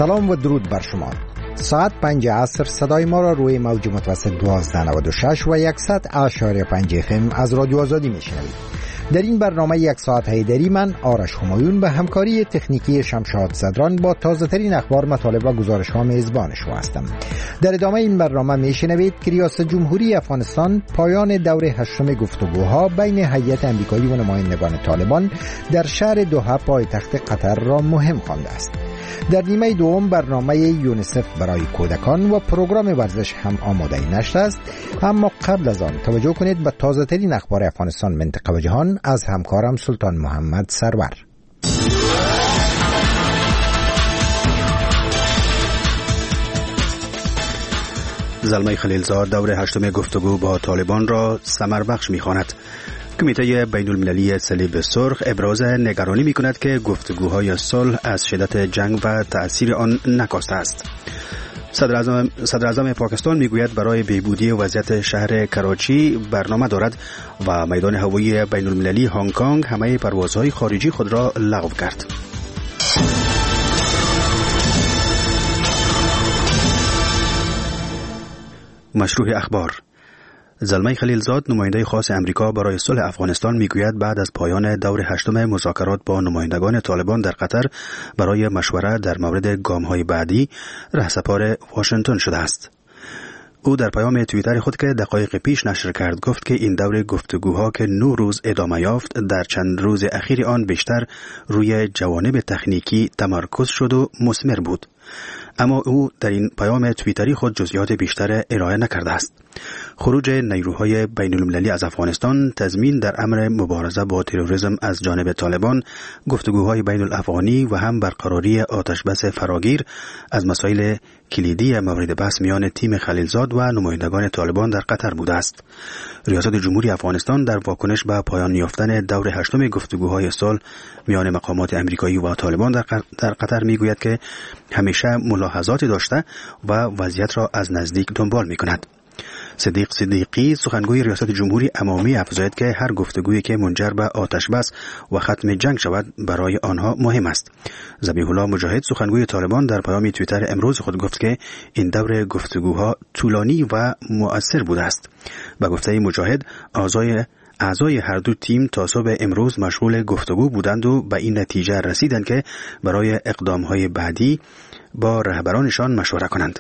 سلام و درود بر شما. ساعت 5 عصر صدای ما را روی موج متوسط 1296 و 100.5 FM از رادیو آزادی میشنوید. در این برنامه یک ساعت هیدری من آرش همایون به همکاری تکنیکی شمشاد زدران با تازه ترین اخبار، مطالب و گزارش ها میزبان شما هستم. در ادامه این برنامه میشنوید که ریاست جمهوری افغانستان پایان دور هشتم گفتگوها بین هیئت امریکایی و نمایندگان طالبان در شهر دوحه پایتخت قطر را مهم خوانده است. در نیمه دوم برنامه یونیسف برای کودکان و پروگرام ورزش هم آماده نشده است، اما قبل از آن توجه کنید به تازه ترین اخبار افغانستان، منطقه و جهان از همکارم سلطان محمد سرور. زلمه خلیلزاد دور هشتم گفتگو با طالبان را ثمربخش می‌خواند. کمیته بین المللی صلیب سرخ ابراز نگرانی می کند که گفتگوهای صلح از شدت جنگ و تأثیر آن نکاسته است. صدر اعظم پاکستان می گوید برای بهبودی وضعیت شهر کراچی برنامه دارد و میدان هوایی بین المللی هنگ کنگ همه پروازهای خارجی خود را لغو کرد. مشروع اخبار. زلمه خلیلزاد نماینده خاص امریکا برای صلح افغانستان میگوید بعد از پایان دور هشتم مذاکرات با نمایندگان طالبان در قطر برای مشوره در مورد گام‌های بعدی رهسپار واشنگتن شده است. او در پیام توییتر خود که دقایق پیش نشر کرد گفت که این دور گفتگوها که 9 روز ادامه یافت در چند روز اخیر آن بیشتر روی جوانب تکنیکی تمرکز شد و مثمر بود. اما او در این پیام توییتری خود جزئیات بیشتر ارائه نکرده است. خروج نیروهای بین المللی از افغانستان، تضمین در امر مبارزه با تروریسم از جانب طالبان، گفتگوهای بین الافغانی و هم برقراری آتشبس فراگیر از مسائل کلیدی مورد بحث میان تیم خلیلزاد و نمایندگان طالبان در قطر بوده است. ریاست جمهوری افغانستان در واکنش به پایان یافتن دور هشتم گفتگوهای صلح میان مقامات امریکایی و طالبان در قطر میگوید که همیشه ملاحظاتی داشته و وضعیت را از نزدیک دنبال میکند. صدیق صدیقی سخنگوی ریاست جمهوری امامی افزاید که هر گفتگویی که منجر به آتش بس و ختم جنگ شود برای آنها مهم است. ذبیح الله مجاهد سخنگوی طالبان در پیام توییتر امروز خود گفت که این دور گفتگوها طولانی و مؤثر بوده است. به گفته مجاهد اعضای هر دو تیم تا صبح امروز مشغول گفتگو بودند و به این نتیجه رسیدند که برای اقدام‌های بعدی با رهبرانشان مشوره کنند.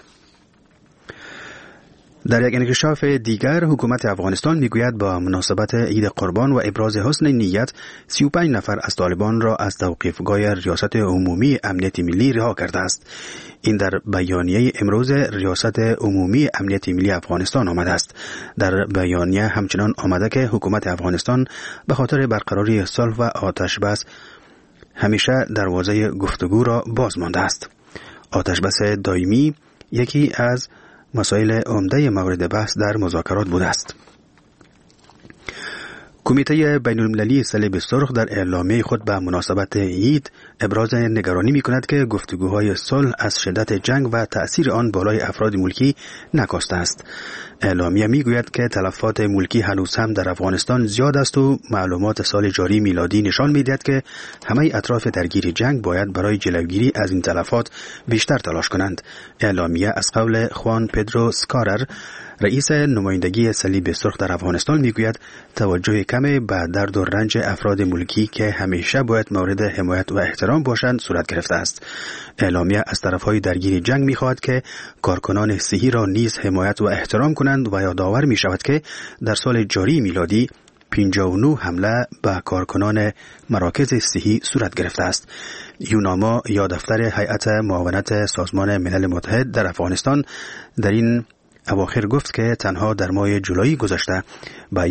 در یک انکشاف دیگر حکومت افغانستان میگوید با مناسبت عید قربان و ابراز حسن نیت 35 نفر از طالبان را از توقیفگاه ریاست عمومی امنیت ملی رها کرده است. این در بیانیه امروز ریاست عمومی امنیت ملی افغانستان آمده است. در بیانیه همچنان آمده که حکومت افغانستان به خاطر برقراری صلح و آتشبس همیشه دروازه گفتگو را باز مانده است. آتشبس دائمی یکی از مسائل عمده مورد بحث در مذاکرات بوده است. کمیته بین المللی صلیب سرخ در اعلامیه خود به مناسبت عید ابراز نگرانی می‌کند که گفتگوهای صلح از شدت جنگ و تأثیر آن بالای افراد ملکی نکاسته است. اعلامیه میگوید که تلفات ملکی هنوز هم در افغانستان زیاد است و معلومات سال جاری میلادی نشان می‌دهد که همه اطراف درگیر جنگ باید برای جلوگیری از این تلفات بیشتر تلاش کنند. اعلامیه از قول خوان پدرو سکارر رئیس نمایندگی صلیب سرخ در افغانستان میگوید توجه کم به درد و رنج افراد ملکی که همیشه باید مورد حمایت و احترام باشند صورت گرفته است. اعلامیه از طرفهای درگیر جنگ میخواهد که کارکنان صحی را نیز حمایت و احترام کنند و یادآور می شود که در سال جاری میلادی 59 حمله به کارکنان مراکز صحی صورت گرفته است. یوناما یا دفتر هیئت معاونت سازمان ملل متحد در افغانستان در این اواخر گفت که تنها در ماه جولای گذشته به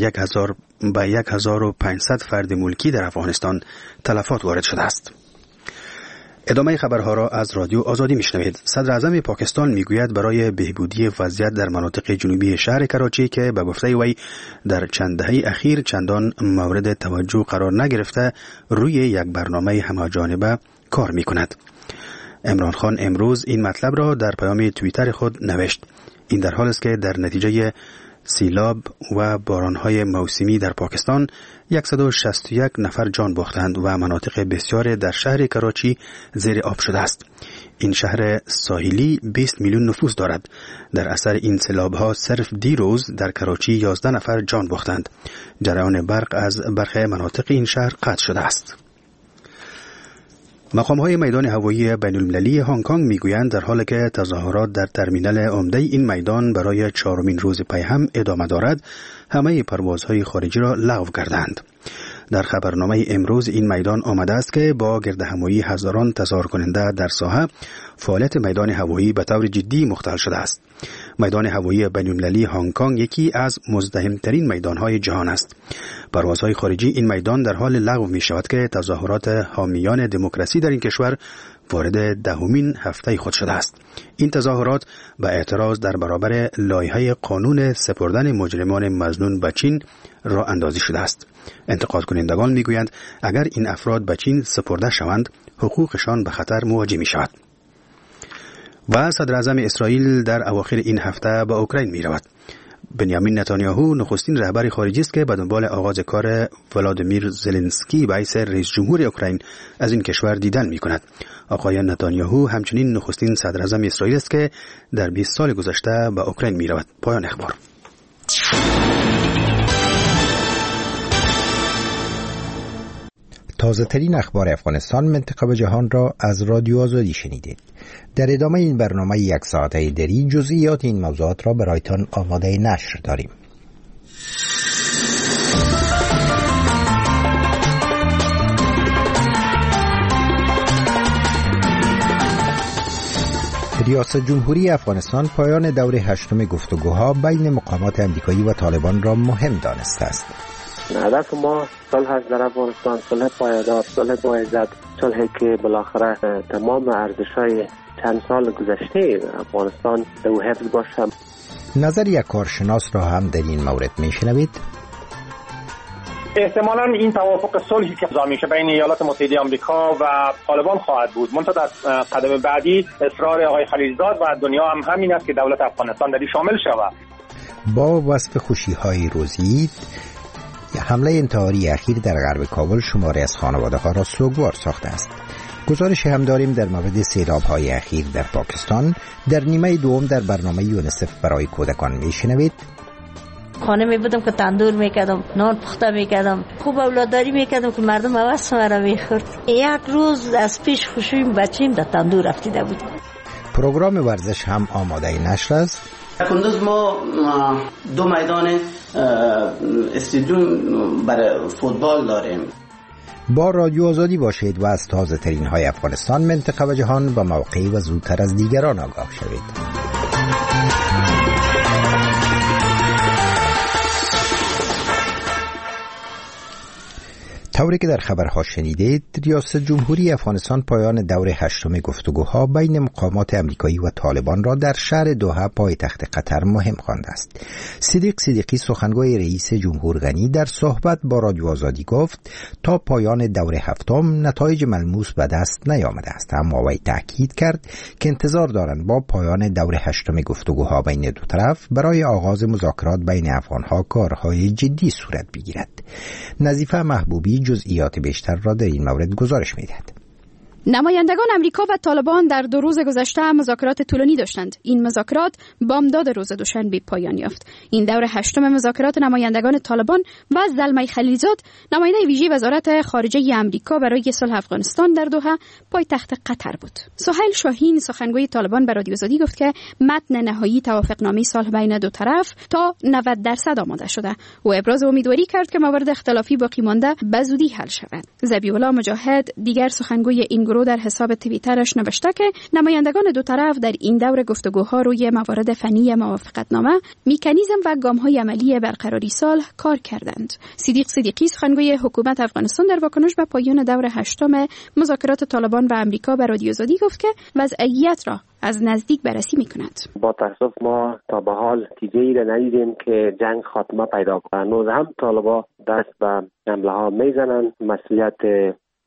1500 فرد ملکی در افغانستان تلفات وارد شده است. ادامه خبرها را از رادیو آزادی میشنوید. صدر اعظم پاکستان میگوید برای بهبودی وضعیت در مناطق جنوبی شهر کراچی که به گفته وی در چند دهه اخیر چندان مورد توجه قرار نگرفته روی یک برنامه همه‌جانبه کار میکند. عمران خان امروز این مطلب را در پیام توییتر خود نوشت. این در حالی است که در نتیجه سیلاب و بارانهای موسمی در پاکستان 161 نفر جان باختند و مناطق بسیار در شهر کراچی زیر آب شده است. این شهر ساحلی 20 میلیون نفوس دارد. در اثر این سیلاب‌ها صرف دیروز در کراچی 11 نفر جان باختند. جریان برق از برخی مناطق این شهر قطع شده است. مقام‌های میدان هوایی بین‌المللی هنگ کنگ میگویند در حالی که تظاهرات در ترمینال عمده این میدان برای 4مین روز پی هم ادامه دارد، همه پروازهای خارجی را لغو کردند. در خبرنامه امروز این میدان آمده است که با گردهمایی هزاران تظاهر کننده در ساحه، فعالیت میدان هوایی به طور جدی مختل شده است. میدان هوایی بین‌المللی هنگ کنگ یکی از مزدحم‌ترین میدان‌های جهان است. پروازهای خارجی این میدان در حال لغو می شود که تظاهرات حامیان دموکراسی در این کشور وارد 10مین هفته خود شده است. این تظاهرات به اعتراض در برابر لایحه قانون سپردن مجرمان مظنون به چین راه اندازی شده است. انتقاد کنندگان میگویند اگر این افراد به چین سپرده شوند، حقوقشان به خطر مواجه می شود. و صدر اعظم اسرائیل در اواخر این هفته به اوکراین می رود. بنیامین نتانیاهو نخستین رهبر خارجی است که به دنبال آغاز کار ولادیمیر زلنسکی به حیث رئیس جمهور اوکراین از این کشور دیدن می کند. آقای نتانیاهو همچنین نخستین صدر اعظم اسرائیل است که در 20 سال گذشته به اوکراین می رود. پایان اخبار. تازه ترین اخبار افغانستان، منطقه و جهان را از رادیو آزادی شنیدید. در ادامه این برنامه 1 ساعته دری جزئیات این موضوعات را برایتان آماده نشر داریم. ریاست جمهوری افغانستان پایان دور 8 گفتگوها بین مقامات امریکایی و طالبان را مهم دانسته است. هدف ما صلح است در افغانستان، صلح پایدار، صلح با عزت، صلحی که بالاخره تمام ارزش‌های چند سال گذشته افغانستان در حفظ باشه. نظر یک کارشناس را هم در این مورد میشنوید. احتمالاً این توافق صلحی که امضا میشه بین ایالات متحده آمریکا و طالبان خواهد بود. منتها در قدم بعدی اصرار آقای خلیلزاد و دنیا هم همین است که دولت افغانستان در این شامل شود. با وصف خوشی‌های روزی، حمله انتحاری اخیر در غرب کابل شماری از خانواده‌ها را سوگوار ساخته است. گزارش هم داریم در مورد سیلاب‌های اخیر در پاکستان. در نیمه دوم در برنامه یونیسف برای کودکان میشنوید. خانه می بودم که تندور میکردم، نان پخته میکردم، خوب اولاداری میکردم که مردم عوض مرا میخورد. یک روز از پیش خوشویم بچیم در تندور رفتیده بود. پروگرام ورزش هم آماده نشر است. کندوز ما 2 میدان استادیوم برای فوتبال داریم. با رادیو آزادی باشید و از تازه ترین های افغانستان، منطقه و جهان با موقعی و زودتر از دیگران آگاه شوید. طوری که در خبرها شنیدید، ریاست جمهوری افغانستان پایان دور 8 گفتگوها بین مقامات امریکایی و طالبان را در شهر دوحه پایتخت قطر مهم خوانده است. صدیق صدیقی سخنگوی رئیس جمهور غنی در صحبت با رادیو آزادی گفت تا پایان دور 7 نتایج ملموس به دست نیامده است، اما وی تاکید کرد که انتظار دارند با پایان دور 8 گفتگوها بین دو طرف برای آغاز مذاکرات بین افغانها کارهای جدی صورت بگیرد. نظیفه محبوبی جزئیات بیشتر را در این مورد گزارش می‌دهد. نمایندگان امریکا و طالبان در 2 روز گذشته مذاکرات طولانی داشتند. این مذاکرات بامداد روز دوشنبه پایان یافت. این دور 8 مذاکرات نمایندگان طالبان و زلمه خلیلزاد، نماینده ویژه وزارت خارجه امریکا برای صلح افغانستان در دوحه، پایتخت قطر بود. سهیل شاهین سخنگوی طالبان به رادیو آزادی گفت که متن نهایی توافقنامه صلح بین دو طرف تا 90% آماده شده و ابراز امیدواری کرد که موارد اختلافی باقی مانده به زودی حل شود. ذبیح الله مجاهد دیگر سخنگوی این گروه در حساب توییترش نوشته که نمایندگان دو طرف در این دور گفتگوها روی موارد فنی موافقتنامه، مکانیزم و گام‌های عملی برقراری صلح کار کردند. صدیق صدیقی سخنگوی حکومت افغانستان در واکنش به پایان دور 8 مذاکرات طالبان و امریکا به رادیو آزادی گفت که وضعیت را از نزدیک بررسی می‌کند. با تأسف ما تا به حال نتیجه‌ای را ندیدیم که جنگ خاتمه پیدا کنه. هم طالبان دست به حمله ها میزنن. مسئولیت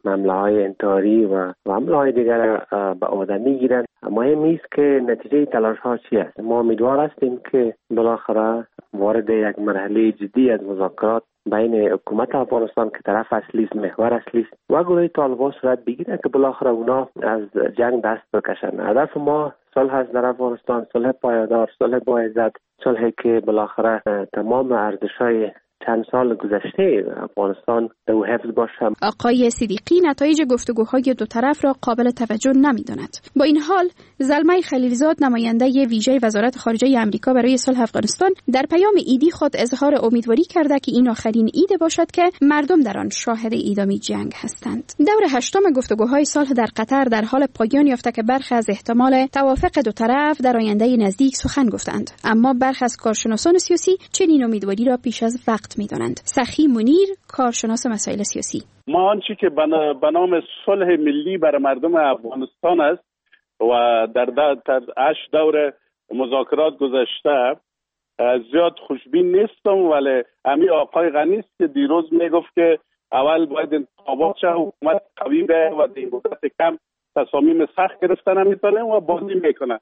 حمله‌های انتحاری و حمله‌های دیگر به عهده میگیرند. مهم است که نتیجه تلاش‌ها چی است. ما امیدوار هستیم که بالاخره وارد یک مرحله جدی از مذاکرات بین حکومت افغانستان که طرف اصلی است، محور اصلی است، و گروه طالبان صورت بگیره که بالاخره اونا از جنگ دست بکشن. هدف ما صلح است در افغانستان، صلح پایدار، صلح با عزت، صلحی که بالاخره تمام ارزش‌های چند سال گذشته افغانستان در حفظ باشه. آقای صدیقی نتایج گفتگوهای دو طرف را قابل توجه نمی‌داند. با این حال زلمه خلیلزاد نماینده ویژه وزارت خارجه آمریکا برای صلح افغانستان در پیام عیدی خود اظهار امیدواری کرده که این آخرین عید باشد که مردم در آن شاهد ادامه جنگ هستند. دور هشتم گفتگوهای صلح در قطر در حال پایان یافته که برخی از احتمال توافق دو طرف در آینده نزدیک سخن گفتند، اما برخی از کارشناسان سیاسی چنین امیدواری را پیش از وقت می‌دانند. سخی منیر، کارشناس مسائل سیاسی: ما آنچه که به نام صلح ملی برای مردم افغانستان است و در 8 دور مذاکرات گذشته زیاد خوشبین نیستم، ولی امی آقای غنی است که دیروز میگفت که اول باید انتخابات شه، حکومت قوی به و در مدت کم تصامیم سخت گرفتن نمیتونه و بازی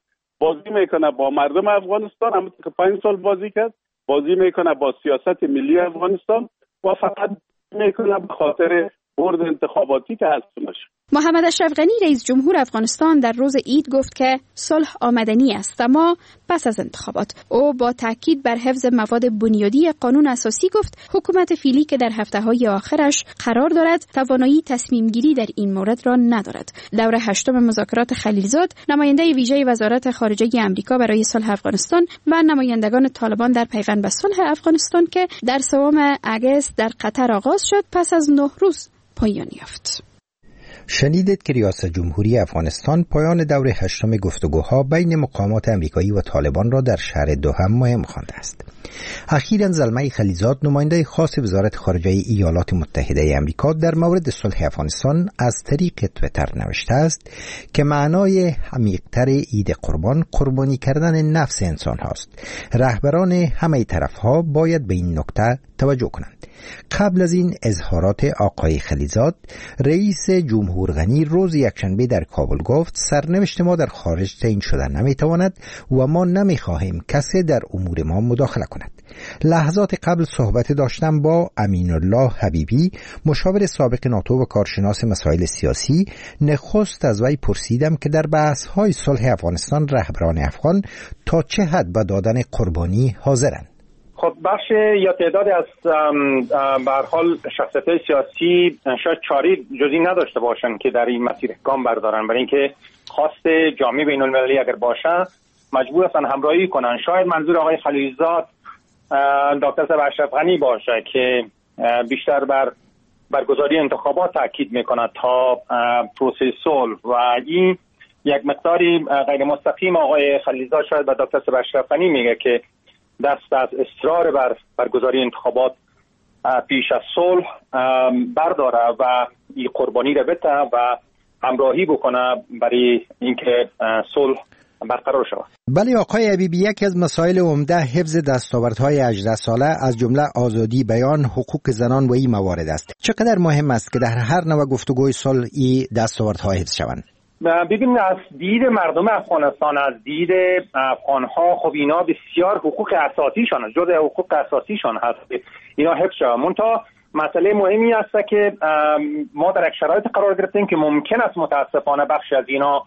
میکنه با مردم افغانستان، همون که 5 سال بازی کرد، بازی میکنه با سیاست ملی افغانستان و فقط میکنه به خاطر برد انتخاباتی که هست باشه. محمد اشرف غنی رئیس جمهور افغانستان در روز عید گفت که صلح آمدنی است، اما پس از انتخابات. او با تاکید بر حفظ مواد بنیادی قانون اساسی گفت حکومت فعلی که در هفته‌های آخرش قرار دارد توانایی تصمیم گیری در این مورد را ندارد. دور هشتم مذاکرات خلیلزاد نماینده ویژه وزارت خارجه آمریکا برای صلح افغانستان و نمایندگان طالبان در پیوند به صلح افغانستان که در 3 اگست در قطر آغاز شد پس از 9 روز پایان یافت. شنیدید که ریاست جمهوری افغانستان پایان دور هشتم گفتگوها بین مقامات امریکایی و طالبان را در شهر دوحه مهم خوانده است. اخیراً زلمه خلیلزاد نماینده خاص وزارت خارجه ایالات متحده آمریکا در مورد صلح افغانستان از طریق توییتر نوشته است که معنای عمیق‌تر عید قربان قربانی کردن نفس انسان هاست. رهبران همه طرف‌ها باید به این نکته توجه کنند. قبل از این اظهارات آقای خلیلزاد، رئیس جمهور غنی روز یکشنبه در کابل گفت سرنوشت ما در خارج تعیین شدن نمیتواند و ما نمیخواهیم کسی در امور ما مداخله کند. لحظات قبل صحبت داشتم با امین الله حبیبی، مشاور سابق ناتو و کارشناس مسائل سیاسی. نخست از وی پرسیدم که در بحث‌های صلح افغانستان رهبران افغان تا چه حد به دادن قربانی حاضرند. خب بخش یا تعدادی از به هر حال شخصیت‌های سیاسی شاید چاری جزی نداشته باشن که در این مسیر گام بردارن، برای اینکه خواست جامعه بین‌المللی اگر باشه مجبور هستن همراهی کنن. شاید منظور آقای خلیلزاد دکتر صاحب اشرف غنی باشه که بیشتر بر برگزاری انتخابات تاکید میکنه تا پروسه صلح و این یک مقداری غیر مستقیم آقای خلیلزاد شاید به دکتر صاحب اشرف غنی میگه که دست از اصرار بر برگزاری انتخابات پیش از صلح برداره و این قربانی رو بده و همراهی بکنه برای اینکه صلح برقرار شود. بله آقای حبیبی، یکی از مسائل عمده حفظ دستاوردهای 18 ساله از جمله آزادی بیان، حقوق زنان و این موارد است. چقدر مهم است که در هر نوع گفتگوی صلح این دستاوردها حفظ شوند؟ ببینید از دید مردم افغانستان، از دید افغانها، خب اینا بسیار حقوق اساسیشان، جزء حقوق اساسیشان هست، اینا حفظ شود. منتها مسئله مهمی است که ما در یک شرایط قرار گرفتیم که ممکن است متاسفانه بخش از اینا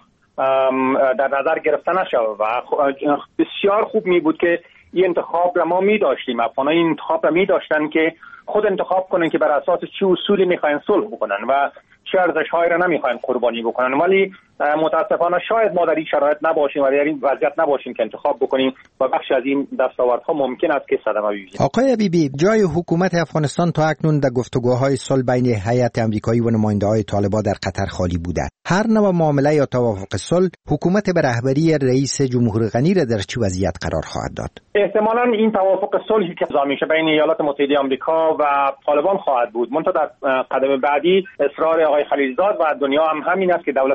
در نظر گرفته نشود و بسیار خوب می بود که این انتخاب را ما می داشتیم. افغان‌ها این انتخاب را می داشتن که خود انتخاب کنن که بر اساس چه اصولی میخواین صلح بکنن و چه ارزش‌هایی را نمیخواین قربانی بکنن، ولی متاسفانه شاید ما در این شرایط نباشیم و در این وضعیت نباشیم که انتخاب بکنیم و بخش از این دستاوردها ممکن است که صدمه ببینیم. آقای حبیبی، جای حکومت افغانستان تا اکنون در گفتگوهای صلح بین هیئت آمریکایی و نماینده‌های طالبان در قطر خالی بوده. هر نوع معامله یا توافق صلح حکومت به رهبری رئیس جمهور غنی را در چه وضعیت قرار خواهد داد؟ احتمالاً این توافق صلحی که امضا میشه بین ایالات متحده آمریکا و طالبان خواهد بود. منتها در قدم بعدی اصرار آقای خلیلزاد و دنیا هم همین است که دولت افغانستان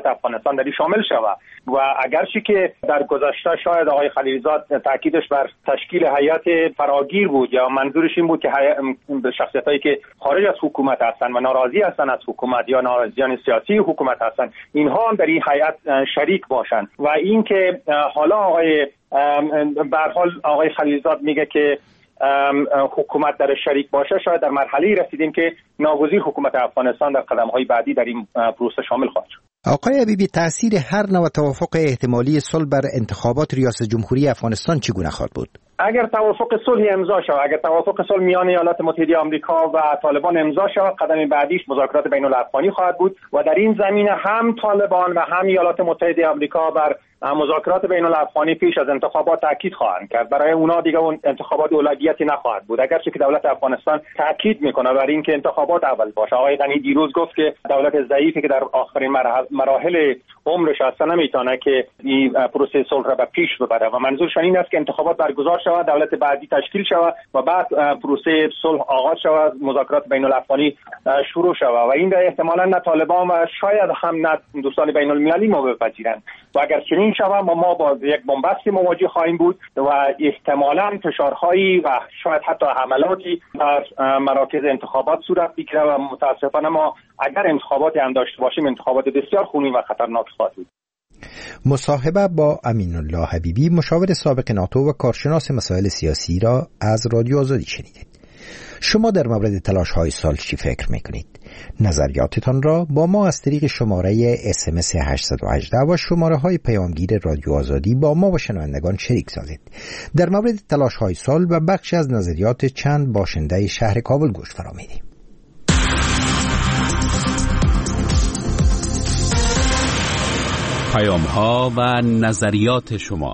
افغانستان در این شامل شود. و اگرچه که در گذشته شاید آقای خلیلزاد تاکیدش بر تشکیل هیئت فراگیر بود یا منظورش این بود که شخصیتایی که خارج از حکومت هستند و ناراضی هستند از حکومت یا ناراضیان سیاسی حکومت هستند اینها هم در این هیئت شریک باشند. و این که حالا به هر حال آقای خلیلزاد میگه که حکومت در شریک باشه، شاید در مرحله رسیدیم که ناگزیر حکومت افغانستان در قدم‌های بعدی در این پروسه شامل خواهد شد. آقای حبیبی، تأثیر هر نوع توافق احتمالی صلح بر انتخابات ریاست جمهوری افغانستان چگونه خواهد بود؟ اگر توافق صلح امضا شود، اگر توافق صلح میان ایالات متحده آمریکا و طالبان امضا شود، قدم بعدیش مذاکرات بین الافغانی خواهد بود و در این زمینه هم طالبان و هم ایالات متحده آمریکا بر مذاکرات بین الافغانی پیش از انتخابات تاکید خواهند کرد. برای اونا دیگه اون انتخابات اولویتی نخواهد بود، اگرچه که دولت افغانستان تاکید میکنه بر اینکه انتخابات اول باشه. آقای غنی دیروز گفت که دولت ضعیفی که در آخرین مراحل عمرش هست نمیتونه که این پروسه صلح را به پیش ببره و منظورشان این است که انتخابات برگزار شود، دولت بعدی تشکیل شود و بعد پروسه صلح آغاز شود، مذاکرات بین الافغانی شروع شود و این در احتمالاً نه طالبان و شاید هم نه دوستان بین المللی ما بپذیرند و اگر چنین شود ما با یک بنبست مواجه خواهیم بود و احتمالاً فشارهایی و شاید حتی حملاتی در مراکز انتخابات صورت بگیرد و متاسفانه ما اگر انتخاباتی هم داشته باشیم انتخابات بسیار خونین و خطرناک خواهد بود. مصاحبه با امین الله حبیبی، مشاور سابق ناتو و کارشناس مسائل سیاسی را از رادیو آزادی شنیدید. شما در مورد تلاش‌های صلح چی فکر می‌کنید؟ نظریاتتان را با ما از طریق شماره SMS 818 و شماره‌های پیامگیر رادیو آزادی با ما و شنوندگان شریک سازید. در مورد تلاش‌های صلح و بخش از نظریات چند باشنده شهر کابل گوش فرامایید. پیام‌ها و نظریات شما.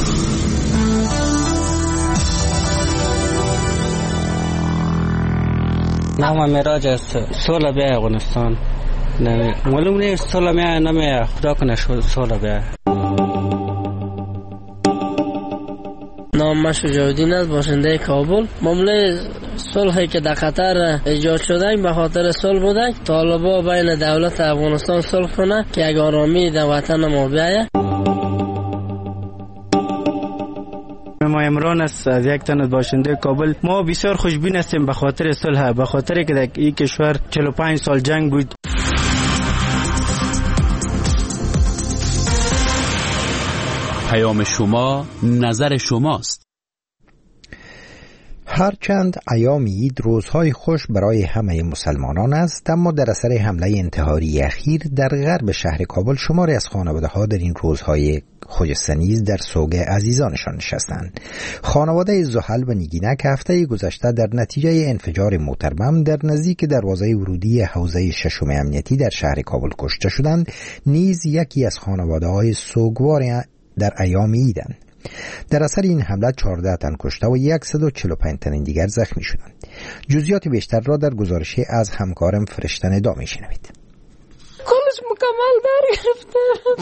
نام مراج است صلح بیا افغانستان. معلوم نیست صلح میاد نمیاد، خدا کنه صلح بیا. نام من شجاع‌الدین است، باشنده کابل. معامله صلحی که در قطر ایجاد شده به خاطر صلح بوده، طالبان بین دولت افغانستان صلح کنه که یک آرامی در وطن ما بیاید. ما عمران است از یک تن باشنده کابل. ما بسیار خوشبین هستیم به خاطر صلح، به خاطر که در این کشور 45 سال جنگ بود. پیام شما، نظر شماست. هرچند ایام عید روزهای خوش برای همه مسلمانان است، اما در اثر حمله انتحاری اخیر در غرب شهر کابل شماری از خانواده‌ها در این روزهای خجسته‌نیز در سوگ عزیزانشان نشستند. خانواده زحل و نیگینه که هفته گذشته در نتیجه انفجار موتر بم در نزدیک دروازه ورودی حوزه ششم امنیتی در شهر کابل کشته شدند، نیز یکی از خانواده‌های سوگوار در ایام عیدند. در اثر این حمله 14 تن کشته و 145 تن دیگر زخمی شدند. جزئیات بیشتر را در گزارشی از همکارم فرشته ندا میشنوید. کلش مکمل در گرفته.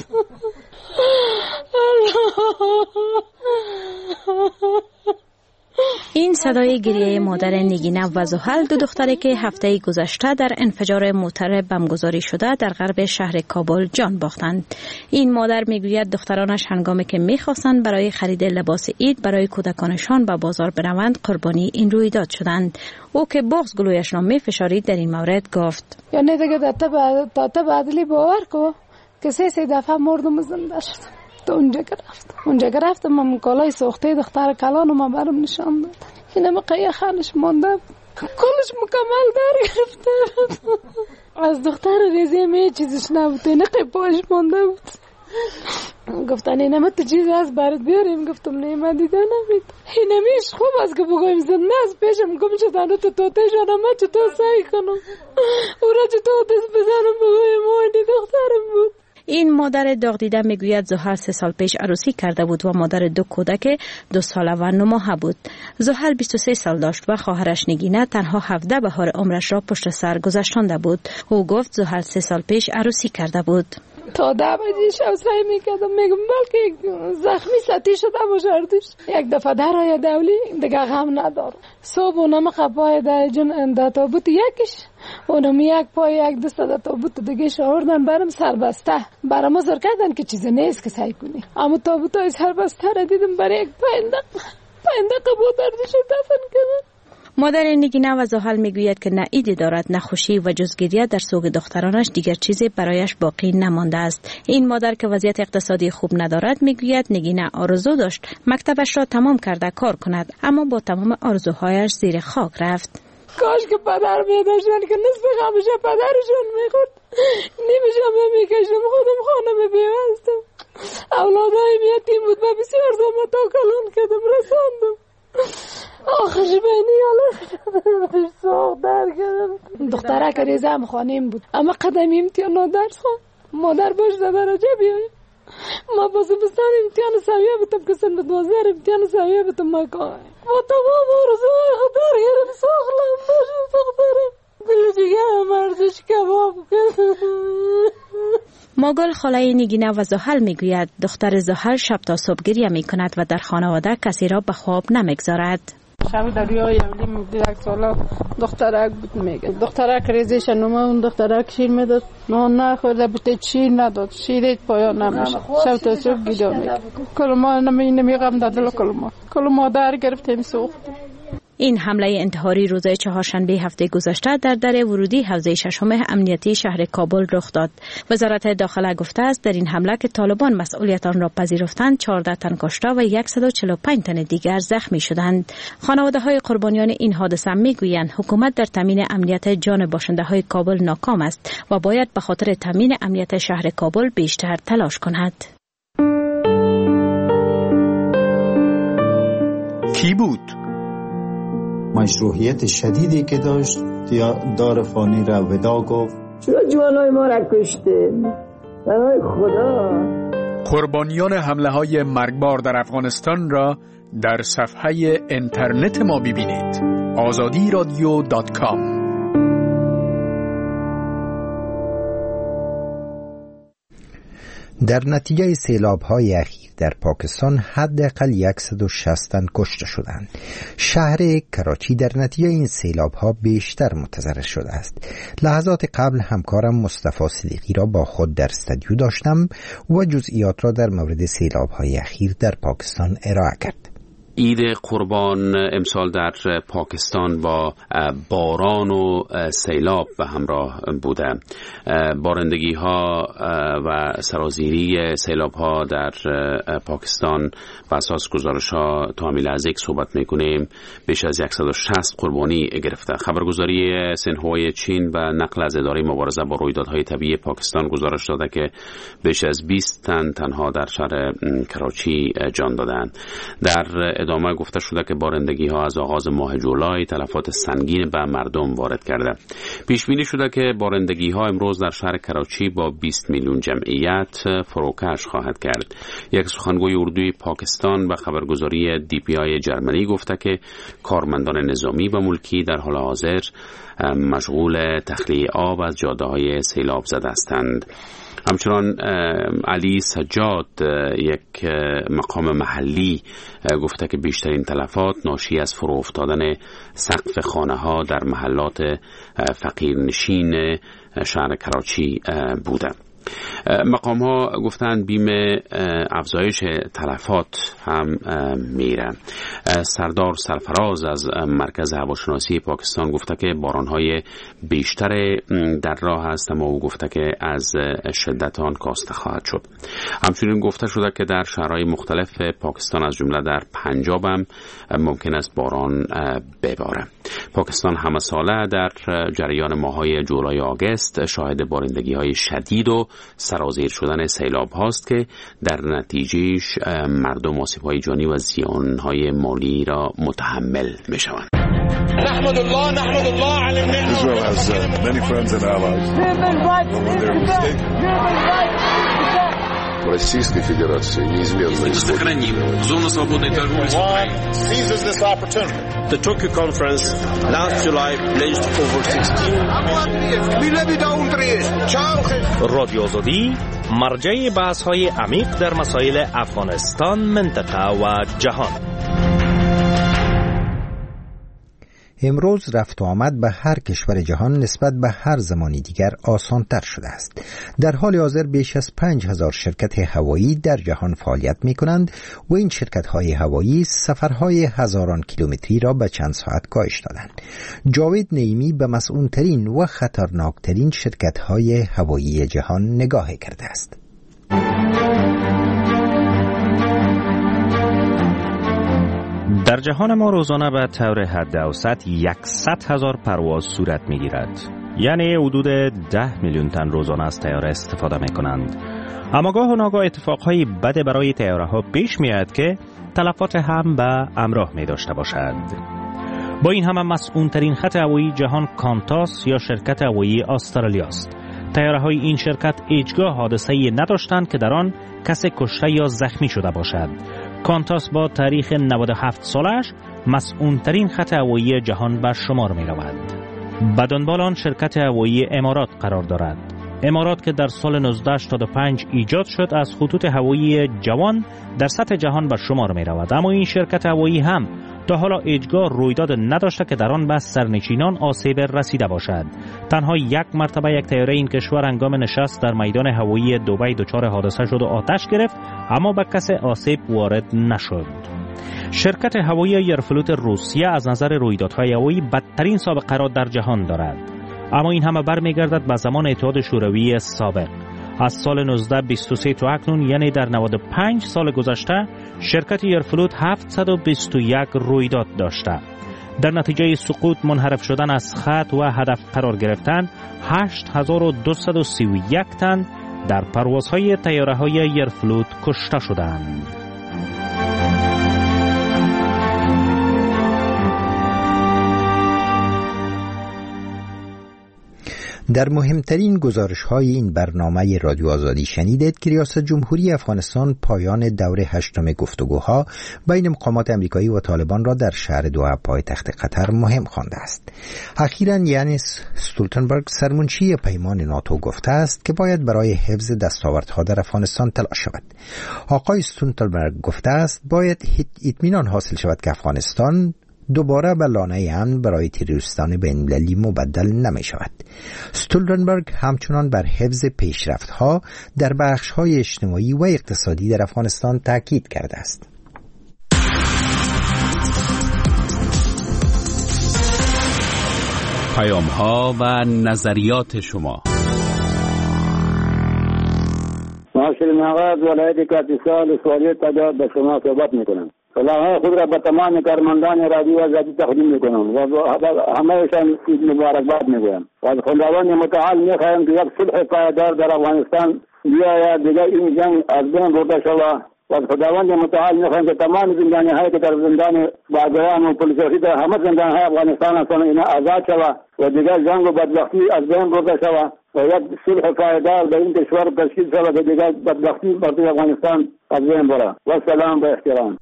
این صدای گریه مادر نگینه و زحل، دو دختری که هفته گذشته در انفجار موتر بمگذاری شده در غرب شهر کابل جان باختند. این مادر میگوید دخترانش هنگامی که میخواستند برای خرید لباس عید برای کودکانشان به بازار بروند قربانی این رویداد شدند. او که بغض گلویش را میفشارید در این مورد گفت: یعنی دیگه تا بعدلی باور کو که سه دفعه مردم زنده شد. اونجا گرفتم من کالای سوخته دختر کلانو ما برم نشان داد. اینم قیه خانش مانده، کلش مکمل در گرفته. از دختر ریزی می چیزش نبود، نقی پاش مانده بود. گفتن اینم تو چیز از برات بیاریم، گفتم نه من دیده نمید. اینمیش خوب است که بگویم زنده از پیشم گم شدن تو توته شدم، من چطور سعی کنم او را چطور دست بزنم بگویم مانی دخترم بود. این مادر داغ دیده میگوید زحل 3 سال پیش عروسی کرده بود و مادر 2 کودک 2 ساله و 9 ماهه بود. زحل 23 سال داشت و خواهرش نگینه تنها 17 بهار عمرش را پشت سر گذشتانده بود. او گفت زحل 3 سال پیش عروسی کرده بود. تا 10 بجه شب سعی میکردم میگم بلکه یک زخمی سطحی شده باشه اردوش. یک دفعه درای دولی دیگه غم ندارم. صبح اونم خپای در تابوت یکیش، اونم یک پای یک دست در تابوت دیگه شاوردن برم سربسته. برام زر کردن که چیزی نیست که سعی کنی. اما تابوت های سربسته را دیدم برای یک پاینده قبود اردوش دفن کردن. مادر نگینه و زحل میگوید که نه ایدی دارد نه خوشی و جز گریه در سوگ دخترانش دیگر چیزی برایش باقی نمانده است. این مادر که وضعیت اقتصادی خوب ندارد میگوید نگینه آرزو داشت مکتبش را تمام کرده کار کند، اما با تمام آرزوهایش زیر خاک رفت. کاش که پدر میداشتن که نصف غمش پدرشون میخورد، نیمش هم میکشم خودم خانم بیوستم. اولادای یتیم بود و بسیار زحمت و کلان کردم رساندم. آخرش بینی حالا ساخت در کردم. دختره که ریزم خانیم بود اما قدمی امتحان درس خوان مادر باش درجه بیایی. ما با زمستان امتحان سویه بودم که سن 12 امتحان سویه بودم مکان با تمام آرزوهای خود در گرم ساخلم باشم دخترم دل جگر مردش کباب کرد. ماگل خاله نگینه و زحل میگوید دختر زحل شب تا صبح گریه میکند و در خانواده کسی را به خواب نمیگذارد. شب دریای اولیم 1 ساله دخترک بود میگه دخترک ریزش نومه اون دخترک شیر میداد نان نخورده بود شیر نداد شیر پایان نمیشه شب تا صبح بیدار میگه کلمه نمیغم دادل کلمه در گرفتیم سوخت. این حمله انتحاری روز چهارشنبه هفته گذشته در در ورودی حوزه 6 امنیتی شهر کابل رخ داد. وزارت داخله گفته است در این حمله که طالبان مسئولیت آن را پذیرفتند 14 تن کشته و 145 تن دیگر زخمی شدند. خانواده‌های قربانیان این حادثه میگویند حکومت در تامین امنیت جان باشنده‌های کابل ناکام است و باید به خاطر تامین امنیت شهر کابل بیشتر تلاش کند. کی بود؟ مشروعیت شدیدی که داشت دار فانی را ودا گفت. چرا جوانای ما را کشته؟ برای خدا. قربانیان حمله های مرگبار در افغانستان را در صفحه اینترنت ما ببینید. azadiradio.com. در نتیجه سیلاب‌های اخیر در پاکستان حداقل 160 تن کشته شدند. شهر کراچی در نتیجه این سیلاب‌ها بیشتر متضرر شده است. لحظات قبل همکارم مصطفی صدیقی را با خود در استودیو داشتم و جزئیات را در مورد سیلاب‌های اخیر در پاکستان ارائه کرد. عید قربان امسال در پاکستان با باران و سیلاب به همراه بوده. بارندگی ها و سرازیری سیلاب ها در پاکستان و اساس گزارش ها تا همین لحظه که صحبت میکنیم بیش از 160 قربانی گرفته. خبرگزاری سنهوای چین و نقل از اداره مبارزه با رویدادهای طبیعی پاکستان گزارش داده که بیش از 20 تن تنها در شهر کراچی جان دادند. در ادامه گفته شده که بارندگی ها از آغاز ماه جولای تلفات سنگین به مردم وارد کرده. پیش بینی شده که بارندگی ها امروز در شهر کراچی با 20 میلیون جمعیت فروکش خواهد کرد. یک سخنگوی اردوی پاکستان به خبرگزاری DPI جرمنی گفته که کارمندان نظامی و ملکی در حال حاضر مشغول تخلیه آب از جاده های سیلاب زده هستند. همچنان علی سجاد یک مقام محلی گفته که بیشترین تلفات ناشی از فرو افتادن سقف خانه ها در محلات فقیرنشین شهر کراچی بوده. مقام ها گفتند بیم افزایش تلفات هم میره. سردار سرفراز از مرکز هواشناسی پاکستان گفته که باران های بیشتر در راه است، اما او گفته که از شدت آن کاسته خواهد شد. همچنین گفته شده که در شهرهای مختلف پاکستان از جمله در پنجاب هم ممکن است باران بباره. پاکستان همه ساله در جریان ماه‌های جولای آگوست شاهد بارندگی های شدید و سرازیر شدن سیلاب هاست که در نتیجهش مردم آسیب‌های جانی و زیان‌های مالی را متحمل می‌شوند. نحمد الله علی النعمة. Israel has many friends and allies. в Российской Федерации неизменно сохраним зону свободной торговли с Украиной. The Tokyo conference last July pledged over 16 رادیو آزادی مرجع بحث‌های عمیق در مسائل افغانستان، منطقه و جهان. امروز رفت و آمد به هر کشور جهان نسبت به هر زمانی دیگر آسان‌تر شده است. در حال حاضر بیش از 5000 شرکت هوایی در جهان فعالیت می‌کنند و این شرکت‌های هوایی سفرهای هزاران کیلومتری را به چند ساعت کاهش دادند. جاوید نعیمی به مسئول‌ترین و خطرناکترین شرکت‌های هوایی جهان نگاه کرده است. در جهان ما روزانه به طور حد اوسط 100,000 پرواز صورت می‌گیرد. یعنی حدود 10 میلیون تن روزانه از طیاره استفاده می‌کنند. اما گاه و ناگاه اتفاقهای بد برای طیاره‌ها پیش می‌آید که تلفات هم به همراه می‌داشته باشد. با این همه مسئول‌ترین خط هوایی جهان کانتاس یا شرکت هوایی استرالیا است. طیاره‌های این شرکت هیچگاه حادثه‌ای نداشتند که در آن کسی کشته یا زخمی شده باشد. کانتاس با تاریخ 97 سالش مسئول‌ترین خط هوایی جهان به شمار می رود. به دنبال آن شرکت هوایی امارات قرار دارد. امارات که در سال 1985 ایجاد شد از خطوط هوایی جوان در سطح جهان به شمار می رود. اما این شرکت هوایی هم تا حالا هیچگاه رویداد نداشته که در آن به سرنشینان آسیب رسیده باشد. تنها یک مرتبه یک طیاره این کشور هنگام نشست در میدان هوایی دبی دچار حادثه شد و آتش گرفت، اما به کسی آسیب وارد نشد. شرکت هوایی ایرفلوت روسیه از نظر رویدادهای هوایی بدترین سابقه را در جهان دارد. اما این همه برمیگردد به زمان اتحاد شوروی سابق. از سال 1923 تا اکنون، یعنی در 95 سال گذشته، شرکت ایرفلوت 721 رویداد داشته. در نتیجه سقوط، منحرف شدن از خط و هدف قرار گرفتن، 8231 تن در پروازهای طیاره‌های ایرفلوت کشته شدند. در مهمترین گزارش‌های این برنامه رادیو آزادی شنیدید که ریاست جمهوری افغانستان پایان دور 8 گفتگوها بین مقامات امریکایی و طالبان را در شهر دوحه پایتخت قطر مهم خوانده است. اخیراً یانس استولتنبرگ سرمنشی پیمان ناتو گفته است که باید برای حفظ دستاوردها در افغانستان تلاش شود. آقای استولتنبرگ گفته است باید اطمینان حاصل شود که افغانستان دوباره به لانه امن برای تروریستان بین‌المللی مبدل نمی شود. استولتنبرگ همچنان بر حفظ پیشرفت‌ها در بخش‌های اجتماعی و اقتصادی در افغانستان تاکید کرده است. پیام‌ها و نظریات شما. ناصر نواز ولایت کاپیسان سوالیت تجارت به شما صحبت می‌کنم. سلام خود را به تمام کارمندان رادیو آزادی تقدیم میکنم و همهشان مبارکباد میگویم و از خداوند متعال میخواهیم که یک صلح پایدار در افغانستان بیاید، دیگر این جنگ از بین برده شود و از خداوند متعال میخواهیم که تمام زندانی‌هایی که در زندان باجوان و پلیس‌هایی در همه زندان‌های افغانستان هستند اینا آزاد شود و دیگر جنگ و بدبختی از بین برده شود و یک صلح پایدار در این کشور تشکیل شود که دیگر بدبختی بر افغانستان از بین بره. و سلام به احترام.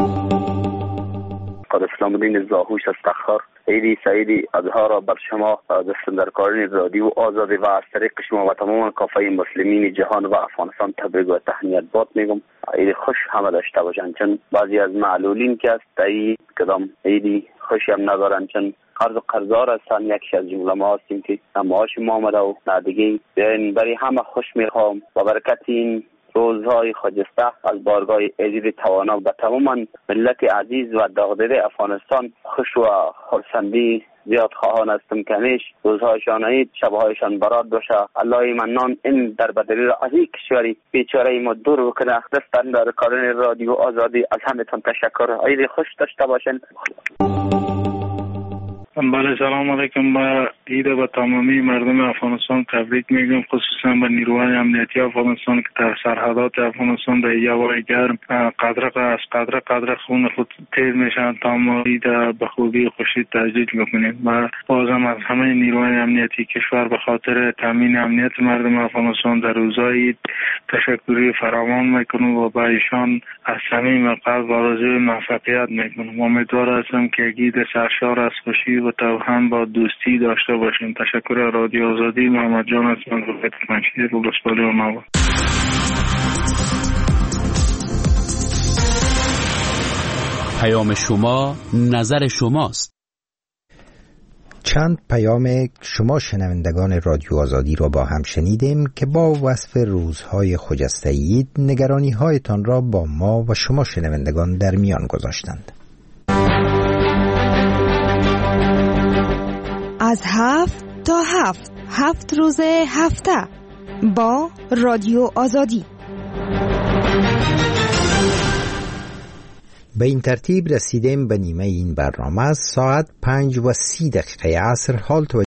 اسلام الدین زاهوش از تخار. عیدی سعیدی اضحی را بر شما دستندرکاران رادیو آزادی و از طریق شما و تمام کافه مسلمین جهان و افغانستان تبریک و تهنیت باد میگم. عید خوش همه داشته باشند، چون بعضی از معلولین که است عید کدام عیدی خوشی هم ندارند، چون قرضدار هستند. یکی از جمله ما هستیم که معاش ما آمده و نادگی بیاین برای همه خوش میخوام و برکت این روزهای خجسته از بارگاه عزیز توانا به تمام ملت عزیز و داغدیده افغانستان خوش و خرسندی زیاد خواهان هستم که همیش روزهایشان عید، شبهایشان برات باشه. الله منان این در بدلی را از این کشوری بیچاره ما دور بکنه. دستن در کارن رادیو آزادی از همتون تشکر. عید خوش داشته باشین. بله سلام علیکم. با عید به تمامی مردم افغانستان تبریک میگم، خصوصا به نیروهای امنیتی افغانستان که در سرحدات افغانستان در هوای گرم قدر خون خود تیر میشن تا ما عید به خوبی خوشی تجدید میکنیم. و بازم از همه نیروهای امنیتی کشور به خاطر تامین امنیت مردم افغانستان در روزهای عید تشکری فراوان میکنم و به ایشان از صمیم قلب آرزوی موفقیت میکنم. امیدوار هستم که عید سرشار از خوشی و هم با دوستی داشته باشیم. تشکر. رادیو آزادی، محمد جان هستم، رویت منشیر رو بسپالی و نواد. پیام شما نظر شماست. چند پیام شما شنوندگان رادیو آزادی را با هم شنیدیم که با وصف روزهای خجسته عید نگرانی هایتان را با ما و شما شنوندگان در میان گذاشتند. از 7 تا 7 روز هفته با رادیو آزادی. به این ترتیب رسیدیم به نیمه این برنامه. ساعت 5:30 عصر. حال